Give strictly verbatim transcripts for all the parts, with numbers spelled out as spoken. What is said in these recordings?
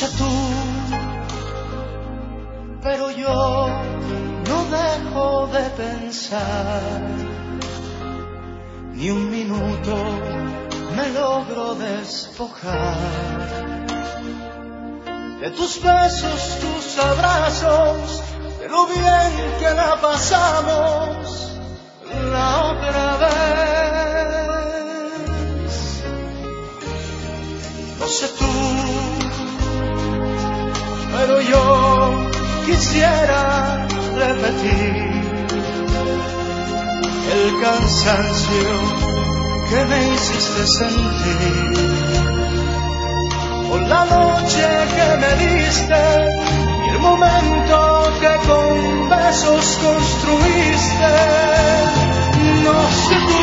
sé tú, pero yo no dejo de pensar, ni un minuto me logro despojar de tus besos, tus abrazos, de lo bien que la pasamos la otra vez. No sé tú, pero yo quisiera repetir el cansancio que me hiciste sentir, por la noche que me diste y el momento que con besos construiste. No sé tú,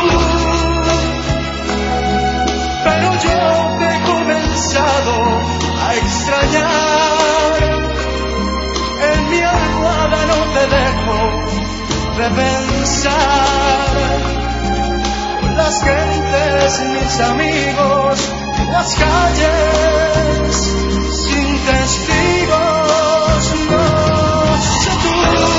pero yo te he comenzado a extrañar. En mi almohada no te dejo de pensar. Con las gentes, mis amigos, en las calles, sin testigos. No sé tú,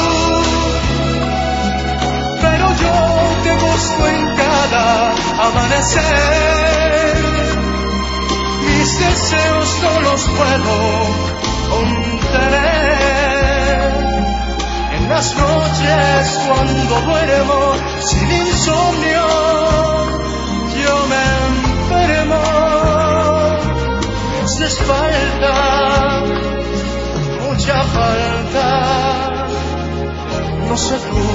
pero yo te busco en cada amanecer. Mis deseos no los puedo contener. En las noches cuando duermo sin insomnio, yo me enfermo. Me haces falta, mucha falta. No sé tú.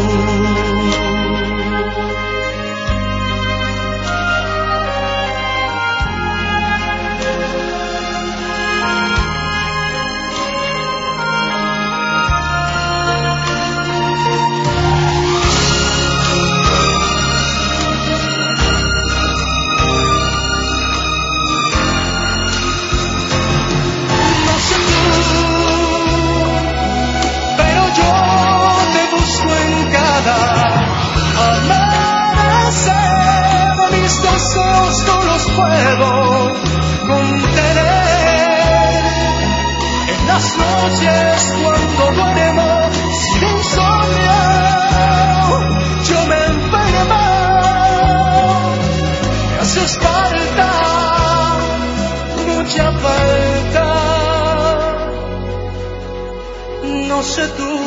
Puedo contener. En las noches cuando duermo sin insomnio, yo me enfermo. Me haces falta, mucha falta. No sé tú.